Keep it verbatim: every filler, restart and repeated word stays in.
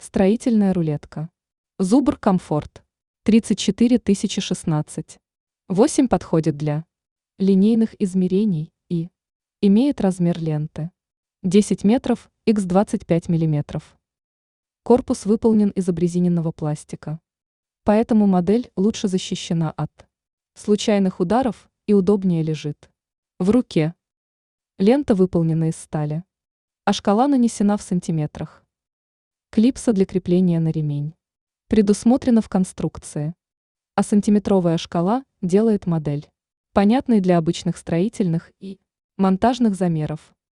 Строительная рулетка. Зубр Комфорт. тридцать четыре тысячи шестнадцать. восемь подходит для линейных измерений и имеет размер ленты десять метров на двадцать пять миллиметров. Корпус выполнен из обрезиненного пластика. Поэтому модель лучше защищена от случайных ударов и удобнее лежит в руке. Лента выполнена из стали, а шкала нанесена в сантиметрах. Клипса для крепления на ремень предусмотрена в конструкции, а сантиметровая шкала делает модель понятной для обычных строительных и монтажных замеров.